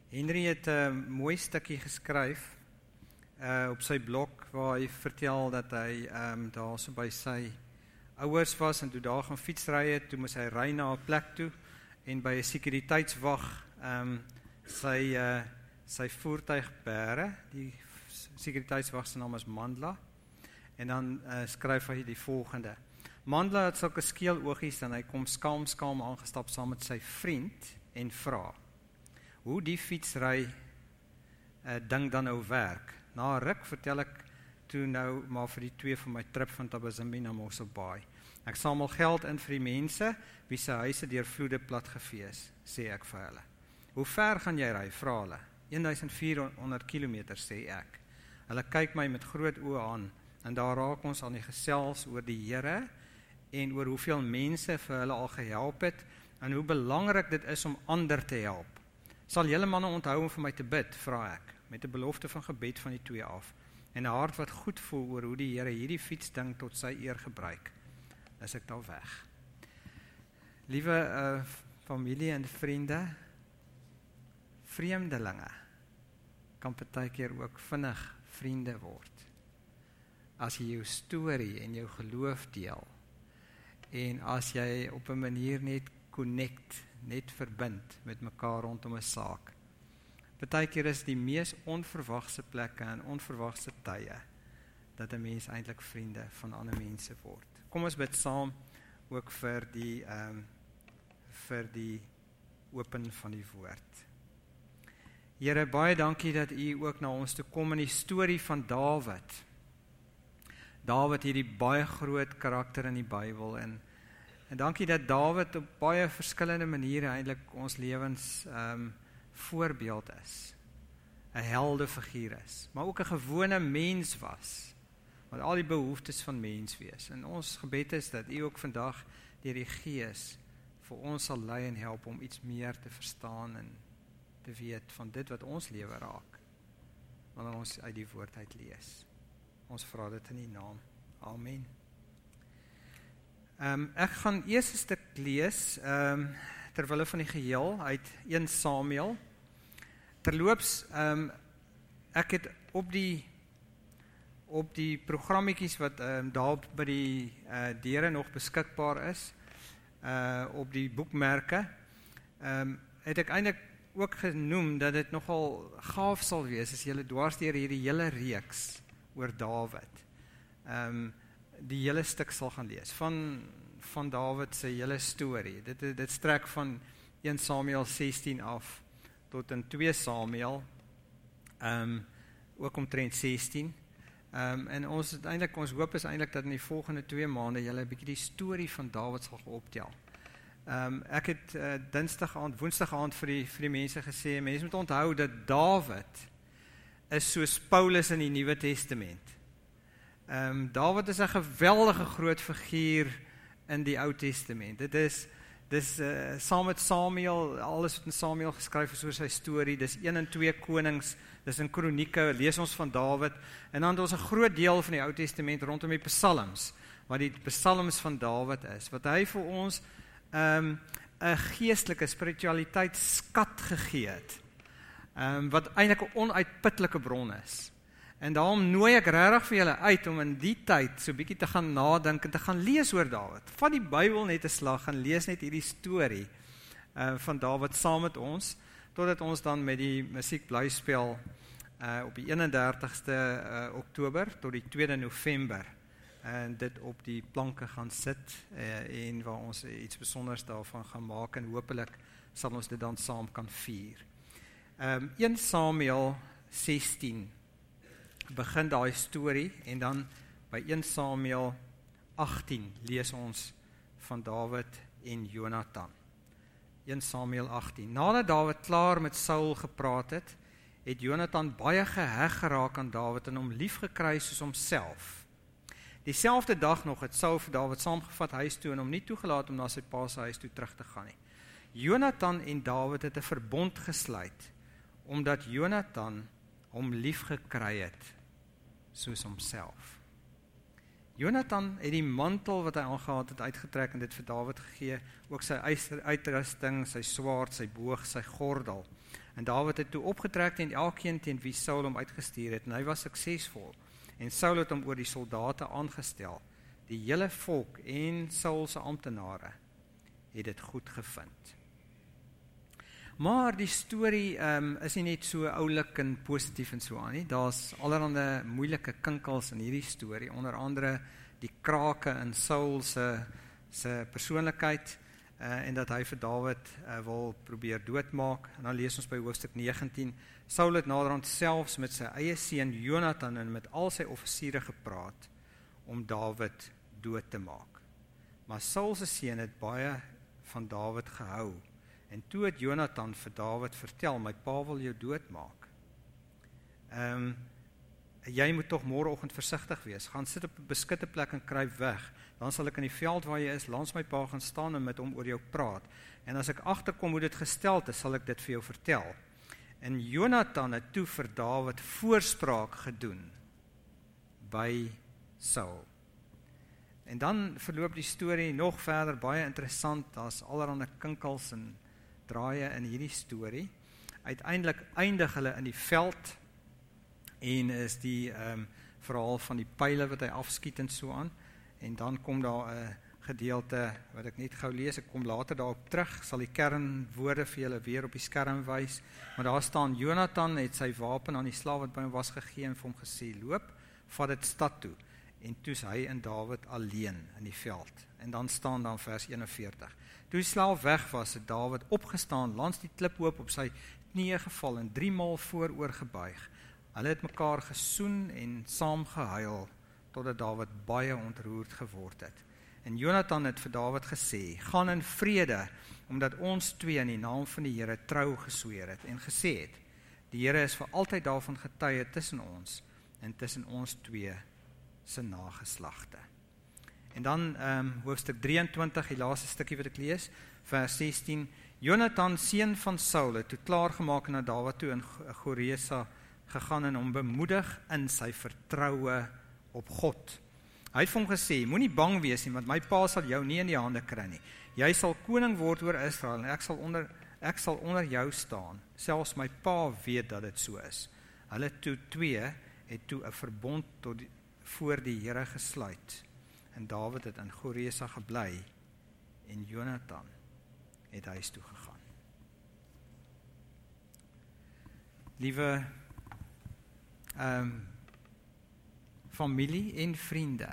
Henry het 'n mooi stukkie geskryf op sy blog waar hy vertel dat hy daar so by sy ouers was en toe daar gaan fietsry het, toe moes hy ry na 'n plek toe en by 'n sekuriteitswag sy voertuig bære. Die sekuriteitswag se naam is Mandla en dan skryf hy die volgende: Mandla het sulke skeel oogies en hy kom skaam aangestap saam met sy vriend en vra hoe die fietsry ding dan nou werk. Na 'n ruk vertel ek toe nou maar vir die twee van my trip van Tabazimbi na Mossel Bay. Ek samel geld in vir die mense wie se huise deur vloede platgevee is, sê ek vir hulle. Hoe ver gaan jy ry, vra hulle. 1400 km, sê ek. Hulle kyk my met groot oë aan en daar raak ons aan die gesels oor die Here en oor hoeveel mense vir hulle al gehelp het en hoe belangrik dit is om ander te help. Sal julle manne onthou om vir my te bid, vra ek, met 'n belofte van gebed van die twee af, en 'n hart wat goed voel oor hoe die Here hierdie fietsding tot sy eer gebruik. Is ek daar weg. Liewe familie en vriende, vreemdelinge kan partykeer ook vinnig vriende word. As jy jou storie en jou geloof deel, en as jy op 'n manier net connect, net verbind met mekaar rondom 'n saak. Partykeer is die mees onverwagse plekke en onverwagse tye dat 'n mens eintlik vriende van ander mense word. Kom ons bid saam ook vir die open van die woord. Here, baie dankie dat U ook na ons toe kom in die storie van Dawid. Dawid hierdie baie groot karakter in die Bybel en dankie dat Dawid op baie verskillende maniere eintlik ons lewens voorbeeld is. 'n heldefiguur is, maar ook 'n gewone mens was, met al die behoeftes van mens wees. En ons gebed is dat U ook vandag deur die Gees vir ons sal lei en help om iets meer te verstaan en te weet van dit wat ons lewe raak, wanneer ons uit die woord uit lees. Ons vra dit in U naam. Amen. Ek gaan eers 'n stuk lees, terwille van die geheel, uit 1 Samuel. Terloops, ek het op die programmetjies wat daar by die deure nog beskikbaar is, op die boekmerke, het ek eintlik ook genoem dat dit nogal gaaf sal wees as julle dwars deur hierdie hele reeks oor Dawid die hele stuk sal gaan lees, van Dawid se hele storie. Dit strek van 1 Samuel 16 af, tot in 2 Samuel, ook omtrent 16. En ons hoop is eintlik dat in die volgende 2 maande julle 'n bietjie die storie van Dawid sal optel. Ek het woensdag aand vir die mense gesê, mense moet onthou dat Dawid is soos Paulus in die Nuwe Testament. Dawid is 'n geweldige groot figuur in die Ou Testament. Dis saam met Samuel, alles wat in Samuel geskryf is oor sy storie, dis 1 en 2 Konings, dis in Kronieke, lees ons van Dawid, en dan het ons 'n groot deel van die Ou Testament rondom die Psalms, wat die Psalms van Dawid is, wat hy vir ons 'n geestelike spiritualiteit skat gegee het, wat eintlik 'n onuitputlike bron is. En daarom nooi ek regtig vir julle uit om in die tyd so bietjie te gaan nadink en te gaan lees oor Dawid. Vat die Bybel net 'n slag en lees net hierdie storie van Dawid saam met ons, totdat ons dan met die musiek bly speel op die 31ste Oktober tot die 2de November en dit op die planke gaan sit en waar ons iets besonders daarvan gaan maak en hopelik sal ons dit dan saam kan vier. 1 Samuel 16 begin daai storie en dan by 1 Samuel 18 lees ons van Dawid en Jonatan. 1 Samuel 18. Nadat Dawid klaar met Saul gepraat het, het Jonatan baie geheg geraak aan Dawid en hom lief gekry soos homself. Dieselfde dag nog het Saul vir Dawid saamgevat huis toe en hom nie toegelaat om na sy pa se huis toe terug te gaan nie. Jonatan en Dawid het 'n verbond gesluit, omdat Jonatan hom lief gekry het soos homself. Jonathan het die mantel wat hy aangehad het uitgetrek en dit vir Dawid gegee, ook sy uitrusting, sy swaard, sy boog, sy gordel. En Dawid het toe opgetrek teen elkeen teen wie Saul hom uitgestuur het, en hy was suksesvol. En Saul het hom oor die soldate aangestel. Die hele volk en Saul se amptenare het dit goed gevind. Maar die storie is nie net so oulik en positief en so aan nie. Daar's allerhande moeilike kinkels in hierdie storie, onder andere die krake in Saul se persoonlikheid, en dat hy vir Dawid wil probeer doodmaak. En dan lees ons by hoofstuk 19, Saul het naderhand selfs met sy eie seun Jonathan en met al sy offisiere gepraat om Dawid dood te maak. Maar Saul se seun het baie van Dawid gehou. En toe het Jonathan vir Dawid vertel, my pa wil jou doodmaak. Jy moet tog môreoggend versigtig wees. Gaan sit op 'n beskitte plek en kruip weg. Dan sal ek in die veld waar jy is, langs my pa gaan staan en met hom oor jou praat. En as ek agterkom hoe dit gestel is, sal ek dit vir jou vertel. En Jonathan het toe vir Dawid voorspraak gedoen by Saul. En dan verloop die storie nog verder, baie interessant, daar's allerhande kinkels en draaie in hierdie storie. Uiteindelik eindig hulle in die veld, en is die verhaal van die pyle wat hy afskiet en so aan, en dan kom daar 'n gedeelte wat ek net gou lees, ek kom later daarop terug, sal die kernwoorde vir julle weer op die skerm wys, maar daar staan, Jonathan het sy wapen aan die slaaf wat by hom was gegee en vir hom gesê, loop, vat dit stad toe, en toe's hy en Dawid alleen in die veld, en dan staan daar vers 41, toe die slaaf weg was, het Dawid opgestaan, langs die kliphoop op sy knieë geval en 3 maal vooroor gebuig. Hulle het mekaar gesoen en saam gehuil, totdat Dawid baie ontroerd geword het. En Jonathan het vir Dawid gesê, gaan in vrede, omdat ons twee in die naam van die Here trou gesweer het, en gesê het, die Here is vir altyd daarvan getuie tussen ons, en tussen ons twee se nageslagte. En dan hoofstuk 23, die laaste stukkie wat ek lees, vers 16, Jonathan, seun van Saul, het toe klaargemaak na Dawid toe in Goresa gegaan en hom bemoedig in sy vertroue op God. Hy het vir hom gesê, moenie bang wees nie, want my pa sal jou nie in die hande kry nie. Jy sal koning word oor Israel, en ek sal onder jou staan. Selfs my pa weet dat dit so is. Hulle twee het toe 'n verbond voor die Here gesluit. En Dawid het in Goresa gebly, en Jonathan het huis toe gegaan. Liewe familie en vriende.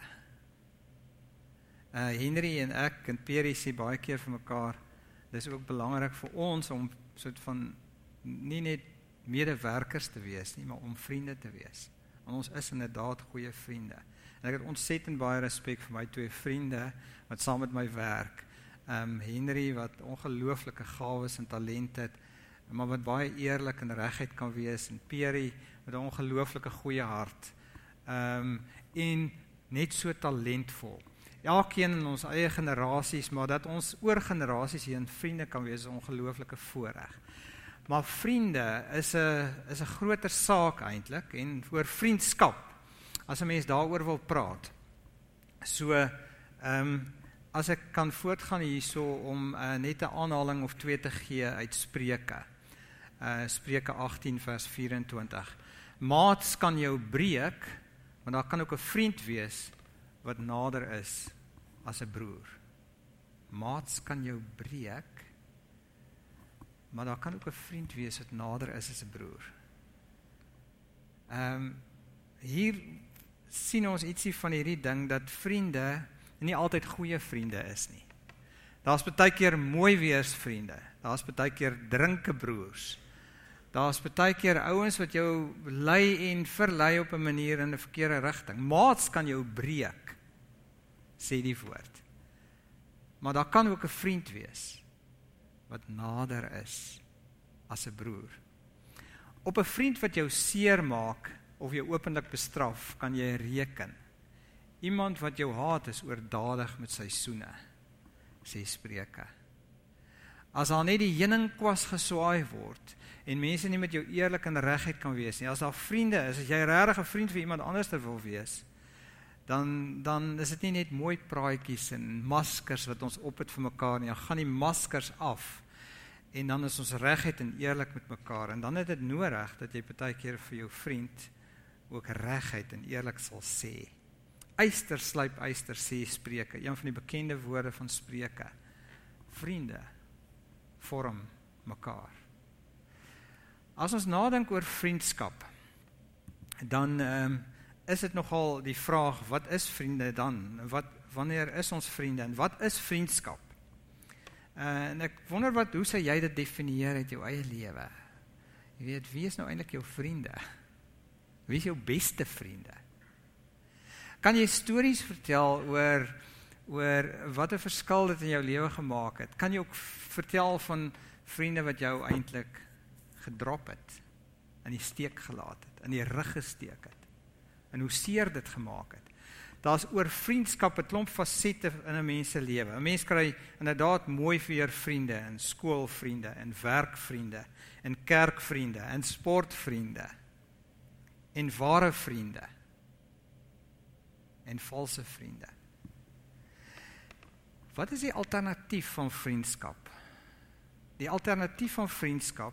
Henry en ek en Perry sê baie keer vir mekaar, dis ook belangrik vir ons om soort van nie net medewerkers te wees nie, maar om vriende te wees. En ons is inderdaad goeie vriende. En ek het ontsettend baie respek vir my 2 vriende wat saam met my werk. Henry wat ongelooflike gawes en talent het, maar wat baie eerlik en regheid kan wees, en Perry met 'n ongelooflike goeie hart, en net so talentvol. Elkeen in ons eie generasies, maar dat ons oor generasies heen vriende kan wees, is 'n ongelooflike voorreg. Maar vriende is 'n groter saak eintlik, en oor vriendskap, as 'n mens daaroor wil praat. So, as ek kan voortgaan hierso om net 'n aanhaling of 2 te gee uit Spreuke. Spreuke 18 vers 24. Maats kan jou breek, maar daar kan ook 'n vriend wees wat nader is as 'n broer. Maats kan jou breek, maar daar kan ook 'n vriend wees wat nader is as 'n broer. Hier sien ons ietsie van hierdie ding, dat vriende nie altyd goeie vriende is nie. Daar's baie keer mooi weersvriende, daar's baie keer drinke broers, daar's baie keer ouens wat jou lei en verlei op 'n manier in 'n verkeerde rigting. Maats kan jou breek, sê die woord. Maar daar kan ook 'n vriend wees wat nader is as 'n broer. Op 'n vriend wat jou seer maak of jou openlik bestraf, kan jy reken. Iemand wat jou haat is oordadig met sy soene, sê Spreuke. As daar net die heuningkwas geswaai word, en mense nie met jou eerlik en regheid kan wees nie, as daar vriende is, as jy regtig 'n vriend vir iemand anders wil wees, dan is dit nie net mooi praatjies en maskers wat ons op het vir mekaar nie, dan gaan die maskers af, en dan is ons regheid en eerlik met mekaar, en dan het dit nodig, dat jy partykeer vir jou vriend, ook regheid en eerlik sal sê. Yster slyp yster, sê Spreuke, een van die bekende woorde van Spreuke. Vriende vorm mekaar. As ons nadink oor vriendskap, dan is dit nogal die vraag, wat is vriende dan? Wanneer is ons vriende? En wat is vriendskap? En ek wonder hoe sou jy dit definieer uit jou eie lewe? Jy weet, wie is nou eintlik jou vriende? Wie is jou beste vriende? Kan jy stories vertel oor wat 'n verskil dit in jou lewe gemaak het? Kan jy ook vertel van vriende wat jou eintlik gedrop het, in die steek gelaat het, in die rug gesteek het, en hoe seer dit gemaak het? Daar's oor vriendskap 'n klomp fasette in 'n mens se lewe. 'n Mens kry inderdaad mooi weer vriende, en skoolvriende, en werkvriende, en kerkvriende, en sportvriende, en ware vriende, en valse vriende. Wat is die alternatief van vriendskap? Die alternatief van vriendskap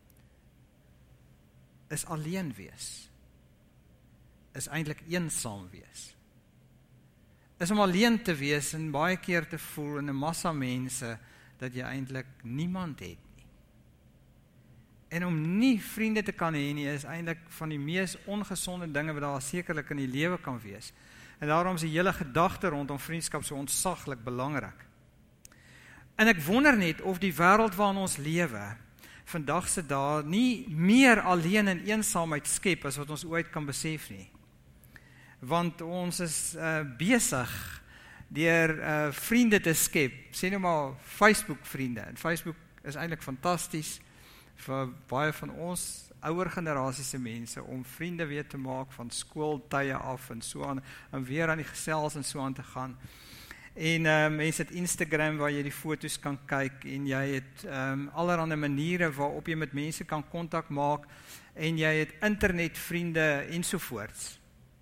is alleen wees. Is eintlik eensaam wees. Is om alleen te wees en baie keer te voel in 'n massa mense dat jy eintlik niemand het nie. En om nie vriende te kan hê nie is eintlik van die mees ongesonde dinge wat daar sekerlik in die lewe kan wees. En daarom is die hele gedagte rondom vriendskap so ontsaglik belangrik. En ek wonder net of die wêreld waarin ons lewe, vandag se dae, nie meer alleen en eensaamheid skep as wat ons ooit kan besef nie. Want ons is besig deur vriende te skep, sê nou maar Facebook vriende, en Facebook is eintlik fantasties vir baie van ons ouer generasiese mense, om vriende weer te maak van skooltye af, en so aan, en weer aan die gesels en so aan te gaan. En mense het Instagram waar jy die foto's kan kyk, en jy het allerhande maniere waarop jy met mense kan kontak maak, en jy het internetvriende ensovoorts.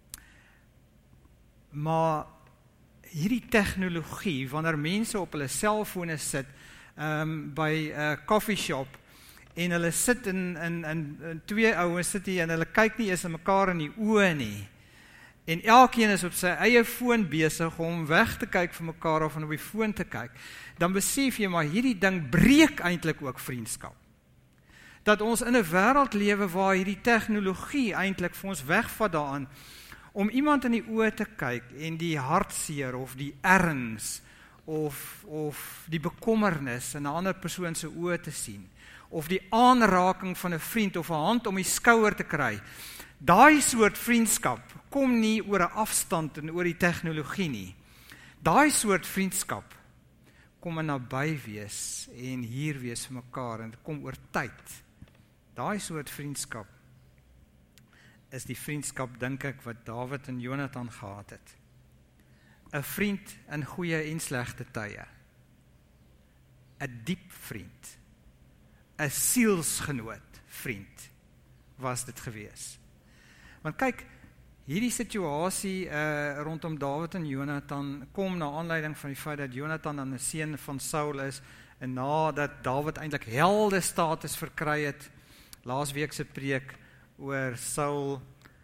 Maar hierdie tegnologie, wanneer mense op hulle selfone sit, by 'n coffee shop, en hulle sit in twee ouens sit hier, en hulle kyk nie eens aan mekaar in die oë nie, en elkeen is op sy eie foon besig om weg te kyk vir mekaar, of op die foon te kyk, dan besef jy, maar hierdie ding breek eintlik ook vriendskap. Dat ons in 'n wêreld lewe waar hierdie tegnologie eintlik vir ons wegvat daaraan, om iemand in die oë te kyk, en die hartseer, of die erns, of die bekommernis in 'n ander persoon se oë te sien, of die aanraking van 'n vriend, of 'n hand om die skouer te kry. Daai soort vriendskap kom nie oor 'n afstand en oor die tegnologie nie. Daai soort vriendskap kom in naby wees en hier wees vir mekaar, en dit kom oor tyd. Daai soort vriendskap is die vriendskap, dink ek, wat Dawid en Jonathan gehad het. 'n vriend in goeie en slegte tye. 'n diep vriend. 'n sielsgenoot vriend was dit gewees. Want kyk, hierdie situasie rondom Dawid en Jonathan kom na aanleiding van die feit dat Jonathan dan 'n seun van Saul is, en nadat Dawid eintlik helde status verkry het, laasweek se preek oor Saul,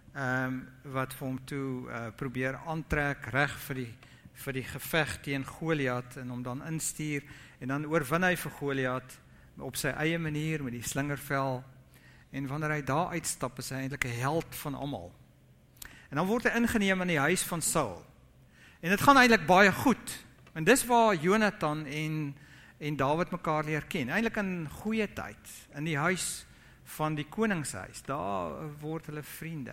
wat vir hom toe probeer aantrek reg vir die geveg teen Goliat, en hom dan instuur, en dan oorwin hy vir Goliat op sy eie manier met die slingervel, en wanneer hy daar uitstap, is hy eintlik 'n held van almal. En dan word hy ingeneem in die huis van Saul. En dit gaan eintlik baie goed. En dis waar Jonathan en Dawid mekaar leer ken. Eintlik in goeie tyd, in die huis van die koningshuis. Daar word hulle vriende.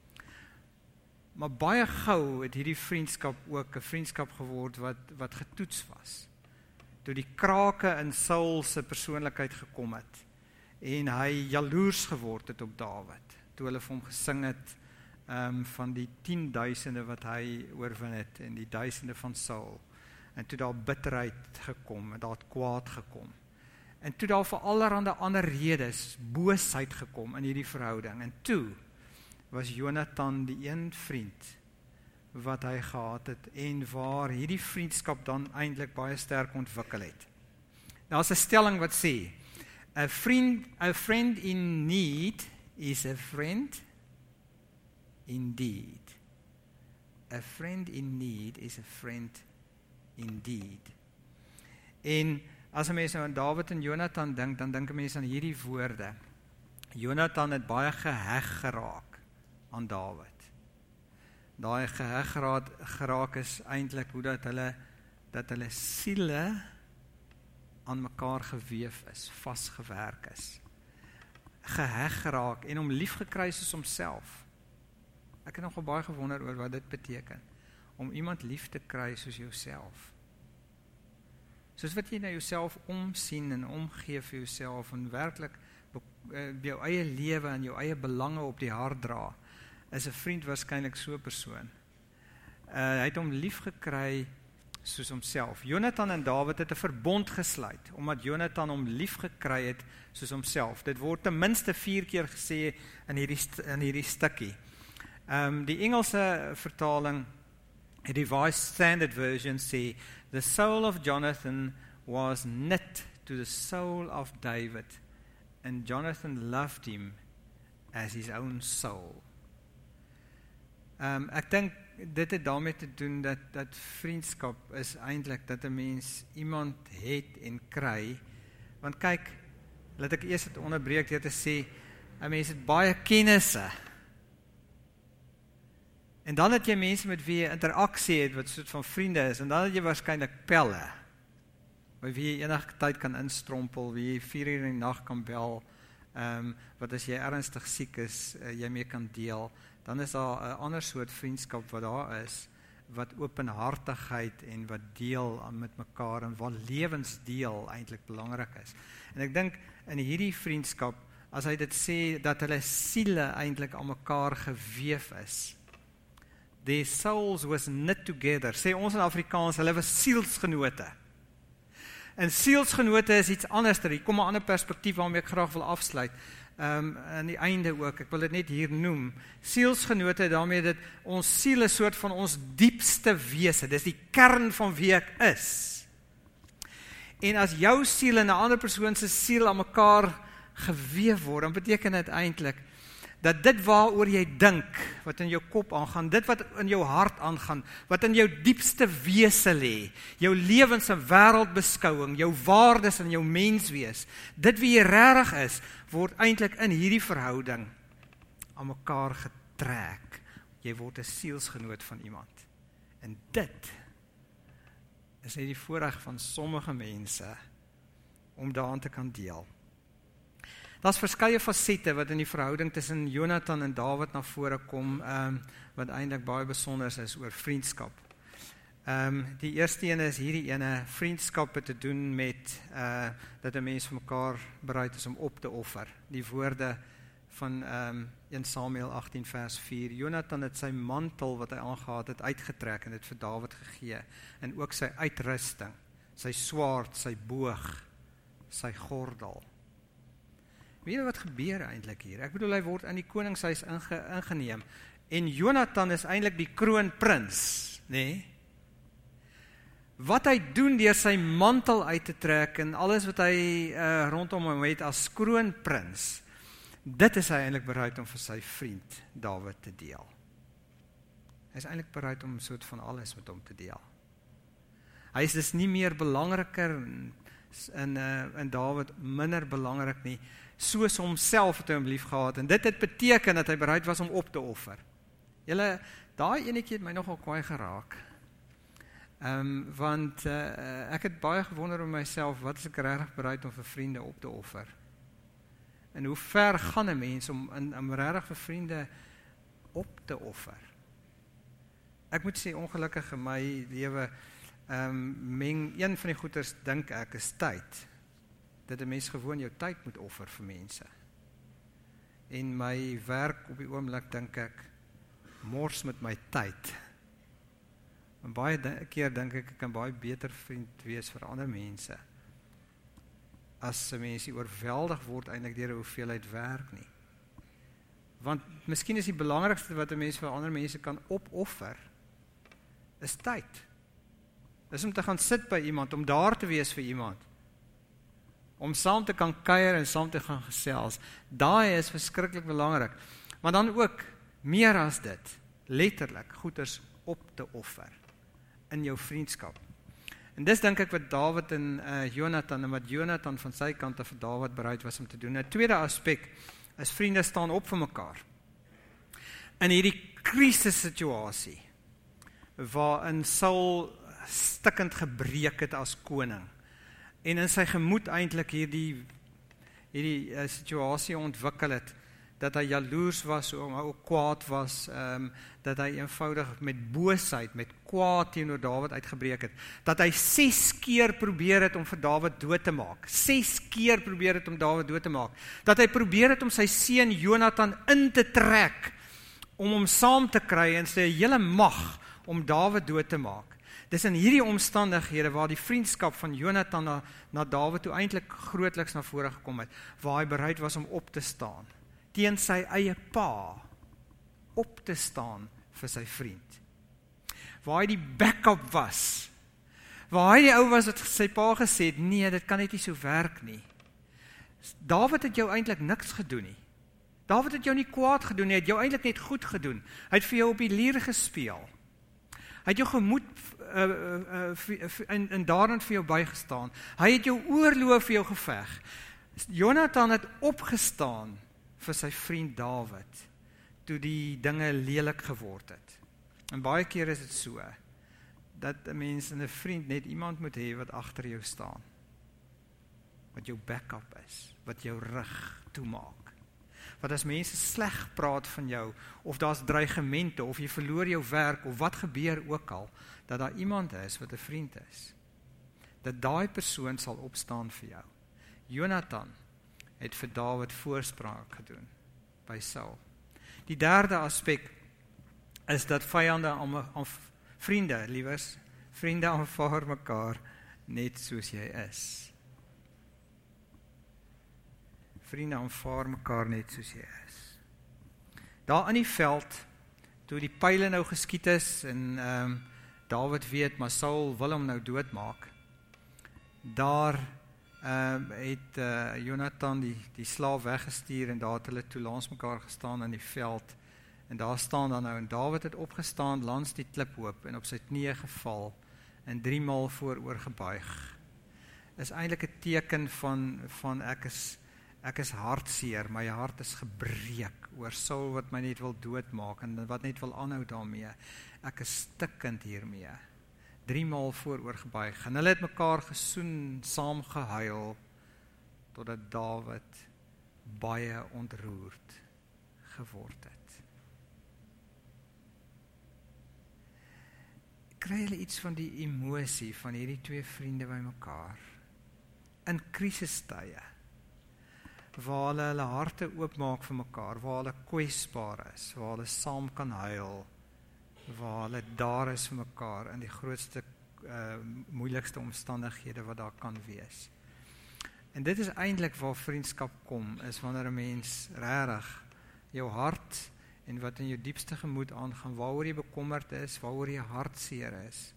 Maar baie gou het hierdie vriendskap ook 'n vriendskap geword wat getoets was. Toe die krake in Saul se persoonlikheid gekom het, en hy jaloers geword het op Dawid, toe hulle vir hom gesing het, van die 10.000 wat hy oorwin het, en die duisende van Saul, en toe daar bitterheid gekom, en daar het kwaad gekom, en toe daar vir allerhande ander redes, boosheid gekom in hierdie verhouding, en toe was Jonathan die een vriend, wat hy gehad het en waar hierdie vriendskap dan eintlik baie sterk ontwikkel het. Daar's 'n stelling wat sê, a friend in need is a friend indeed. A friend in need is a friend indeed. En as 'n mens nou aan Dawid en Jonathan dink, dan dink 'n mens aan hierdie woorde. Jonathan het baie geheg geraak aan Dawid. Daai geheg geraak is eintlik hoe dat hulle siele aan mekaar geweef is, vasgewerk is. Geheg geraak en hom lief gekry soos homself. Ek het nogal baie gewonder oor wat dit beteken, om iemand lief te kry soos jouself. Soos wat jy na jouself omsien en omgee vir jouself en werklik jou eie lewe en jou eie belange op die hart dra, is 'n vriend waarskynlik so 'n persoon. Hy het hom lief gekry soos homself. Jonathan en Dawid het 'n verbond gesluit, omdat Jonathan hom lief gekry het soos homself. Dit word ten minste 4 keer gesê in hierdie stukkie. Die Engelse vertaling, die Revised Standard Version sê, the soul of Jonathan was knit to the soul of David, and Jonathan loved him as his own soul. Ek dink dit het daarmee te doen dat vriendskap is eintlik dat 'n mens iemand het en kry. Want kyk, laat ek eers dit onderbreek deur te sê, 'n mens het baie kennisse. En dan het jy mense met wie jy interaksie het wat soort van vriende is, en dan het jy waarskynlik pelle, by wie jy enige tyd kan instrompel, wie jy 4 uur in die nag kan bel, wat as jy ernstig siek is, jy mee kan deel. Dan is daar 'n ander soort vriendskap wat daar is, wat openhartigheid en wat deel met mekaar en wat lewensdeel eintlik belangrik is. En ek dink in hierdie vriendskap, as hy dit sê, dat hulle siele eintlik aan mekaar geweef is. Their souls was knit together. Sê ons in Afrikaans, hulle was sielsgenote. En sielsgenote is iets anders. Hier kom 'n ander perspektief waarmee ek graag wil afsluit. Aan die einde ook, ek wil dit net hier noem. Sielsgenote, daarmee dat ons siel 'n soort van ons diepste wese. Dis die kern van wie ek is. En as jou siel en 'n ander persoon se siel aan mekaar geweef word, dan beteken dit eintlik dat dit waaroor jy dink, wat in jou kop aangaan, dit wat in jou hart aangaan, wat in jou diepste wese lê, jou lewens- en wêreldbeskouing, jou waardes en jou menswees, dit wie jy regtig is, word eintlik in hierdie verhouding aan mekaar getrek. Jy word 'n sielsgenoot van iemand. En dit is net die voorreg van sommige mense om daaraan te kan deel. Daar's verskeie fasette wat in die verhouding tussen Jonathan en Dawid na vore kom, wat eintlik baie besonder is oor vriendskap. Die eerste ene is hierdie ene, vriendskap het te doen met dat 'n mens vir mekaar bereid is om op te offer. Die woorde van 1 Samuel 18 vers 4. Jonathan het sy mantel wat hy aangehad het uitgetrek en dit vir Dawid gegee, en ook sy uitrusting, sy swaard, sy boog, sy gordel. Weet jy wat gebeur eintlik hier? Ek bedoel, hy word in die koningshuis ingeneem, en Jonathan is eintlik die kroonprins, nee? Wat hy doen deur sy mantel uit te trek en alles wat hy rondom hom het as kroonprins, dit is hy eintlik bereid om vir sy vriend Dawid te deel. Hy is eintlik bereid om 'n soort van alles met hom te deel. Hy is dus nie meer belangriker en Dawid minder belangrik nie, soos homself het hy hom lief gehad, en dit het beteken dat hy bereid was om op te offer. Julle, daai enetjie het my nogal kwaai geraak. Want ek het baie gewonder om myself, wat is ek regtig bereid om vir vriende op te offer? En hoe ver gaan 'n mens om regtig vir vriende op te offer? Ek moet sê, ongelukkig in my lewe, een van die goeders dink ek is tyd. Dat 'n mens gewoon jou tyd moet offer vir mense. En my werk op die oomblik dink ek, mors met my tyd. En baie keer dink ek kan baie beter vriend wees vir ander mense, as 'n mens nie oorweldig word eintlik deur 'n hoeveelheid werk nie. Want miskien is die belangrikste wat 'n mens vir ander mense kan opoffer, is tyd. Dis om te gaan sit by iemand, om daar te wees vir iemand. Om saam te kan kuier en saam te gaan gesels. Daai is verskriklik belangrik. Maar dan ook, meer as dit, letterlik, goeders op te offer in jou vriendskap. En dis dink ek wat Dawid en Jonathan, en wat Jonathan van sy kant af vir Dawid bereid was om te doen. 'n tweede aspek is vriende staan op vir mekaar. In hierdie krisissituasie, waarin Saul stikkend gebreek het as koning, en in sy gemoed eintlik hierdie situasie ontwikkel het, dat hy jaloers was, ook kwaad was, dat hy eenvoudig met boosheid, met kwaad teenoor Dawid uitgebreek het, dat hy 6 keer probeer het om vir Dawid dood te maak, 6 keer probeer het om Dawid dood te maak, dat hy probeer het om sy seun Jonathan in te trek, om hom saam te kry en sy hele mag om Dawid dood te maak. Dis in hierdie omstandighede waar die vriendskap van Jonathan na Dawid toe eintlik grootliks na vore gekom het, waar hy bereid was om op te staan, teen sy eie pa, op te staan vir sy vriend. Waar hy die backup was, waar hy die ou was wat sy pa gesê het, nee, dit kan net nie so werk nie. Dawid het jou eintlik niks gedoen nie. Dawid het jou nie kwaad gedoen nie, hy het jou eintlik net goed gedoen. Hy het vir jou op die lier gespeel. Hy het jou gemoed en daarin vir jou bygestaan. Hy het jou oorloof vir jou geveg. Jonathan het opgestaan vir sy vriend Dawid, toe die dinge lelik geword het. En baie keer is dit so, dat 'n mens en 'n vriend net iemand moet hê wat agter jou staan, wat jou backup is, wat jou rug toemaak. Wat as mense sleg praat van jou, of daar's dreigemente, of jy verloor jou werk, of wat gebeur ook al, dat daar iemand is wat 'n vriend is. Dat daai persoon sal opstaan vir jou. Jonathan het vir Dawid voorspraak gedoen by Saul. Die derde aspek is dat vriende, liewers, vriende aanvaar mekaar net soos jy is. Vriende aanvaar mekaar net soos jy is. Daar in die veld, toe die pyle nou geskiet is, en Dawid weet, maar Saul wil hom nou doodmaak, daar het Jonathan die slaaf weggestuur, en daar het hulle toe langs mekaar gestaan in die veld, en daar staan dan nou, en Dawid het opgestaan langs die kliphoop, en op sy knieë geval, en 3 maal vooroor gebuig. Is eintlik 'n teken van ek is hartseer, my hart is gebreek oor Saul wat my net wil doodmaak en wat net wil aanhou daarmee. Ek is stikkend hiermee. 3 maal vooroor gebuig. En hulle het mekaar gesoen, saam gehuil, totdat Dawid baie ontroerd geword het. Kry julle iets van die emosie van hierdie 2 vriende by mekaar? In krisistye, waar hulle harte oopmaak vir mekaar, waar hulle kwesbaar is, waar hulle saam kan huil, waar hulle daar is vir mekaar in die grootste, moeilikste omstandighede wat daar kan wees. En dit is eintlik waar vriendskap kom, is wanneer 'n mens regtig jou hart en wat in jou diepste gemoed aangaan, waaroor jy bekommerd is, waaroor jy hartseer is,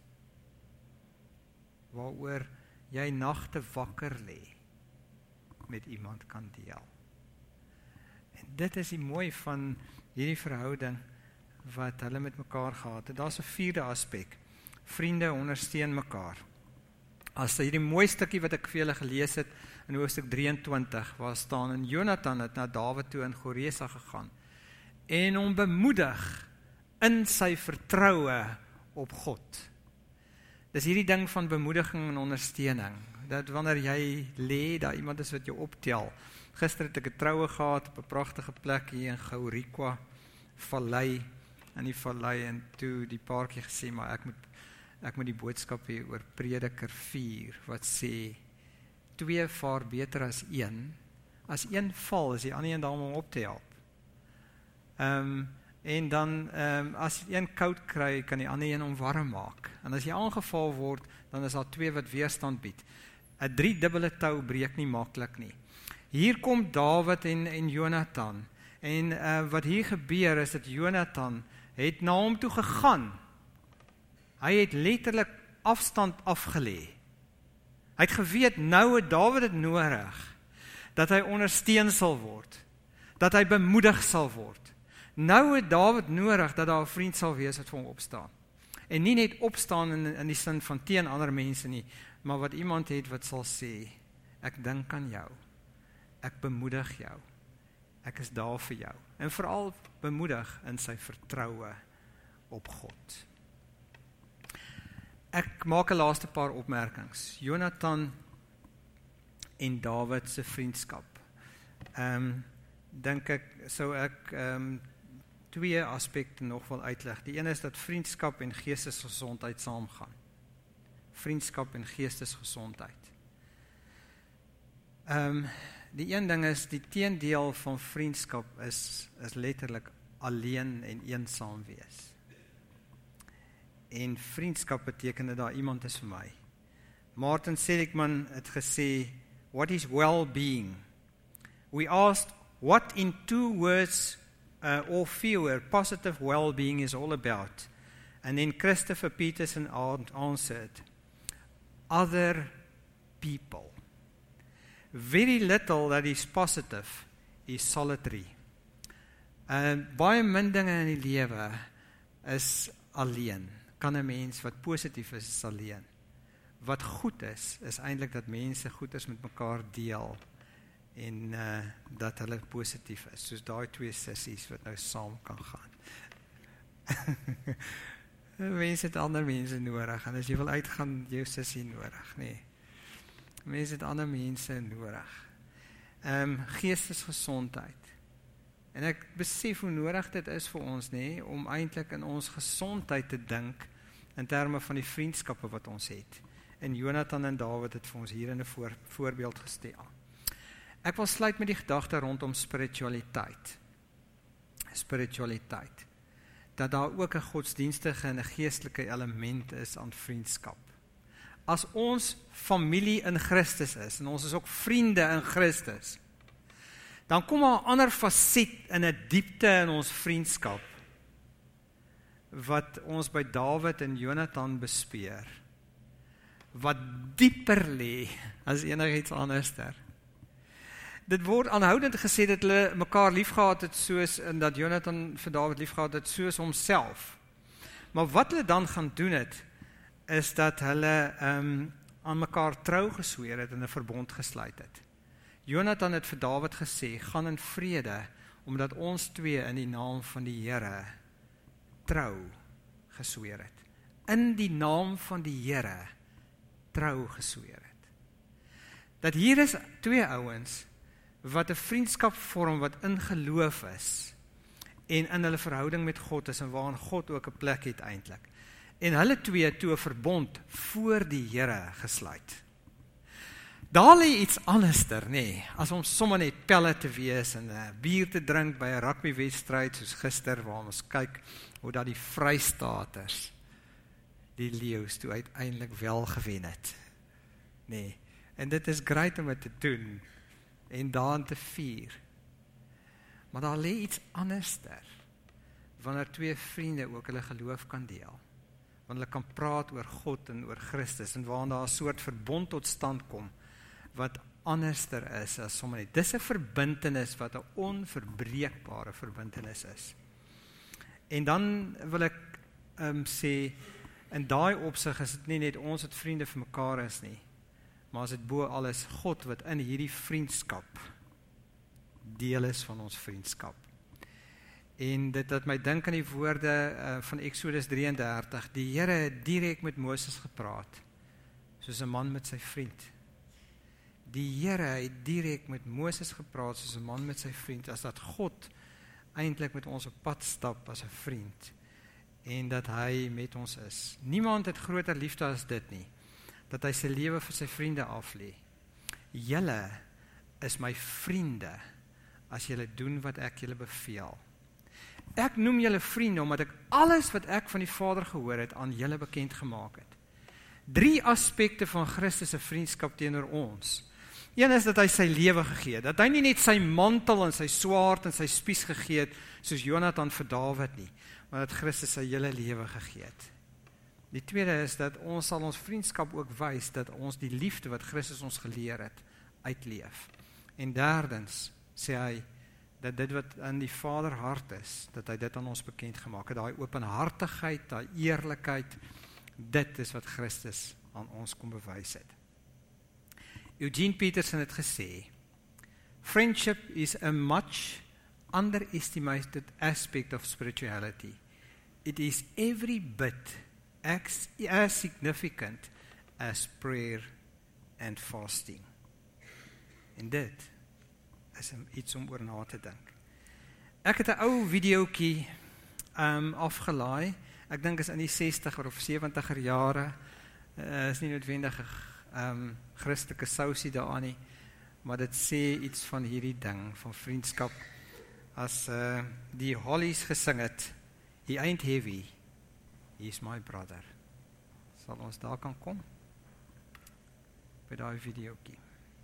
waaroor jy nagte wakker lê, met iemand kan deel. En dit is die mooi van hierdie verhouding wat hulle met mekaar gehad het. Daar's 'n 4de aspek. Vriende ondersteun mekaar. As hierdie mooi stukkie wat ek vir julle gelees het in hoofstuk 23, waar staan, en Jonathan het na Dawid toe in Goresa gegaan en hom bemoedig in sy vertroue op God. Dis hierdie ding van bemoediging en ondersteuning, dat wanneer jy lê, daar iemand is wat jou optel. Gister het ek 'n troue gehad op 'n pragtige plek hier in Gauriqua vallei, in die vallei, en toe die paartjie gesê, maar ek moet die boodskap hier oor Prediker 4, wat sê, 2 vaar beter as 1. As 1 val, is die ander een daar om op te help. En dan, as 1 koud kry, kan die ander een hom warm maak. En as jy aangeval word, dan is daar 2 wat weerstand bied. 'n 3-dubbele tou breek nie maklik nie. Hier kom Dawid en Jonathan, en wat hier gebeur is, dat Jonathan het na hom toe gegaan. Hy het letterlik afstand afgelê. Hy het geweet, nou het Dawid dit nodig, dat hy ondersteun sal word, dat hy bemoedig sal word. Nou het Dawid nodig, dat daar 'n vriend sal wees wat vir hom opstaan. En nie net opstaan in die sin van teen ander mense nie, maar wat iemand het wat sal sê, ek dink aan jou, ek bemoedig jou, ek is daar vir jou. En veral bemoedig in sy vertroue op God. Ek maak 'n laaste paar opmerkings. Jonathan en Dawid se vriendskap. Dink ek, sou ek twee aspekte nog wil uitlig. Die een is dat vriendskap en geestesgesondheid saamgaan. Vriendskap en geestesgesondheid. Die een ding is, die teendeel van vriendskap is letterlik alleen en eensaam wees. En vriendskap beteken dat daar iemand is vir my. Martin Seligman het gesê, what is well-being? We asked what in 2 words or fewer positive well-being is all about. And then Christopher Peterson answered, other people. Very little that is positive is solitary. Baie min dinge in die lewe is alleen. Kan 'n mens wat positief is alleen. Wat goed is eintlik dat mense goed is met mekaar deel en dat hulle positief is, soos daai 2 sissies wat nou saam kan gaan. Mense het ander mense nodig, en as jy wil uitgaan, jou sissie nodig, nee. Mense het ander mense nodig. Geestesgesondheid. En ek besef hoe nodig dit is vir ons, nee, om eintlik in ons gesondheid te dink, in terme van die vriendskappe wat ons het. En Jonathan en Dawid het vir ons hier in 'n voorbeeld gestel. Ek wil sluit met die gedagte rondom spiritualiteit. Spiritualiteit. Dat daar ook 'n godsdienstige en 'n geestelike element is aan vriendskap. As ons familie in Christus is, en ons is ook vriende in Christus, dan kom daar 'n ander faset in 'n diepte in ons vriendskap, wat ons by Dawid en Jonathan bespeer, wat dieper lê as enigiets anderster. Dit word aanhoudend gesê dat hulle mekaar liefgehad het soos, en dat Jonathan vir Dawid liefgehad het soos homself. Maar wat hulle dan gaan doen het, is dat hulle aan mekaar trou gesweer het en 'n verbond gesluit het. Jonathan het vir Dawid gesê, gaan in vrede, omdat ons twee in die naam van die Here trou gesweer het. In die naam van die Here trou gesweer het. Dat hier is 2 ouens wat 'n vriendskap vorm wat in geloof is en in hulle verhouding met God is en waarin God ook 'n plek het eintlik. En hulle twee toe 'n verbond voor die Here gesluit. Daar lê iets anderster, nee, as om sommer net pelle te wees en bier te drink by 'n rugbywedstryd soos gister, waar ons kyk hoe dat die Vrystaaters die leeu's toe uiteindelik wel gewen het. Nee, en dit is great om dit te doen en daarin te vier. Maar daar lê iets anderster wanneer 2 vriende ook hulle geloof kan deel. Wanneer hulle kan praat oor God en oor Christus en waarin daar 'n soort verbond tot stand kom wat anderster is as sommer net. Dis 'n verbintenis wat 'n onverbreekbare verbintenis is. En dan wil ek sê, in daai opsig is dit nie net ons wat vriende vir mekaar is nie, maar as dit bo alles God wat in hierdie vriendskap deel is van ons vriendskap. En dit laat my dink aan die woorde van Exodus 33, die Here het direk met Moses gepraat, soos 'n man met sy vriend. Die Here het direk met Moses gepraat, soos 'n man met sy vriend, as dat God eintlik met ons op pad stap as 'n vriend, en dat hy met ons is. Niemand het groter liefde as dit nie, dat hy sy lewe vir sy vriende aflê. Julle is my vriende, as julle doen wat ek julle beveel. Ek noem julle vriende, omdat ek alles wat ek van die Vader gehoor het, aan julle bekend gemaak het. 3 aspekte van Christus se vriendskap teenoor ons. Een is dat hy sy lewe gegee het, dat hy nie net sy mantel en sy swaard en sy spies gegee het, soos Jonathan vir Dawid nie, maar dat Christus sy hele lewe gegee het. Die tweede is dat ons sal ons vriendskap ook wys dat ons die liefde wat Christus ons geleer het, uitleef. En derdens sê hy dat dit wat in die Vader hart is, dat hy dit aan ons bekend gemaak het, daai openhartigheid, daai eerlikheid, dit is wat Christus aan ons kom bewys het. Eugene Peterson het gesê, friendship is a much underestimated aspect of spirituality. It is every bit as significant as prayer and fasting. En dit is iets om oor na te dink. Ek het 'n ou videoetjie afgelaai. Ek dink is in die 60er of 70er jare. Is nie noodwendig Christelike sousie daaraan nie, maar dit sê iets van hierdie ding, van vriendskap. As die Hollies gesing het, he ain't heavy, he's my brother. Sal ons daar kan kom? By daai videoetjie.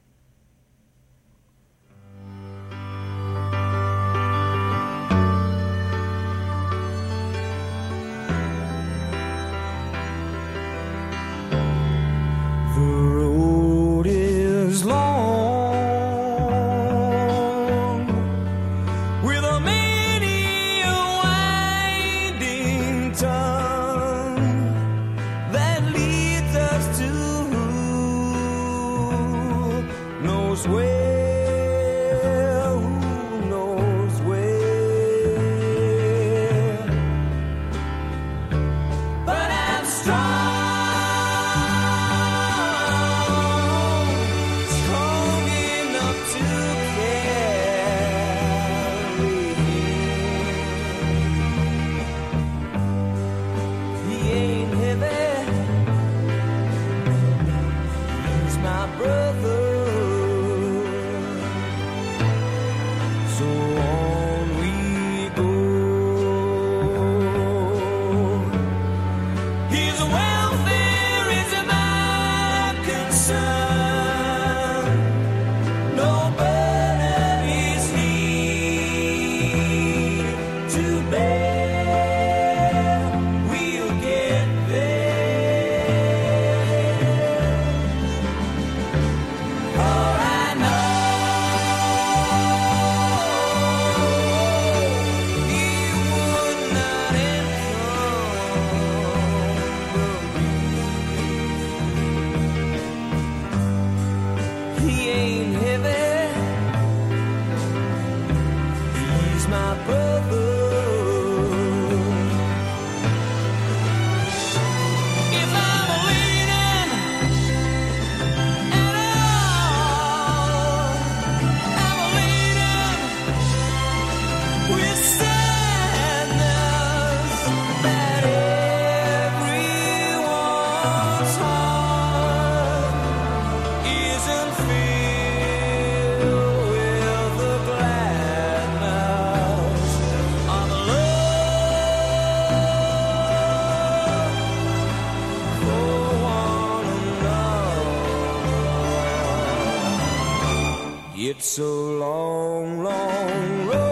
It's a long, long road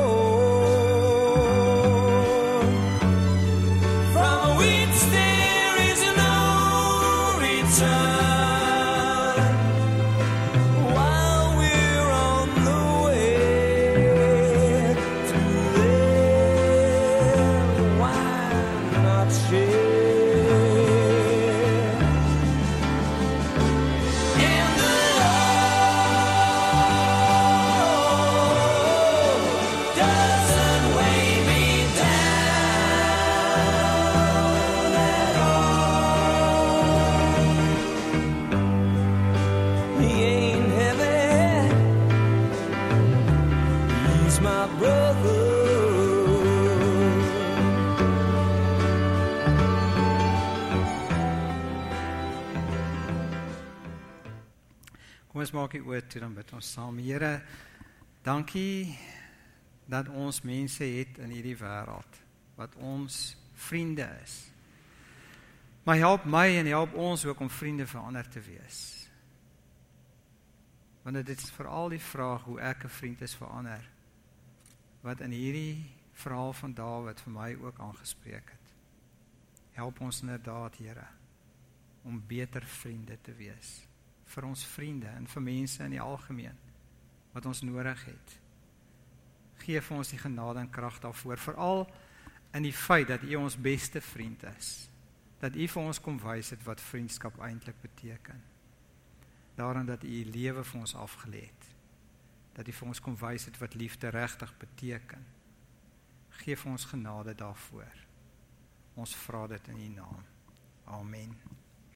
from which there is no return. While we're on the way to there, why not share? Kom ons maak die oor toe, dan bid ons saam. Here, dankie dat ons mense het in hierdie wêreld, wat ons vriende is. Maar help my en help ons ook om vriende vir ander te wees. Want dit is veral die vraag hoe ek 'n vriend is vir ander, wat in hierdie verhaal van Dawid vir my ook aangespreek het. Help ons inderdaad, Here, om beter vriende te wees, vir ons vriende en vir mense in die algemeen, wat ons nodig het. Geef ons die genade en krag daarvoor, veral in die feit dat U ons beste vriend is, dat U vir ons kom wys het wat vriendskap eintlik beteken, daarin dat U U lewe vir ons afgelê het, dat U vir ons kom wys het wat liefde regtig beteken. Geef ons genade daarvoor. Ons vra dit in U naam. Amen.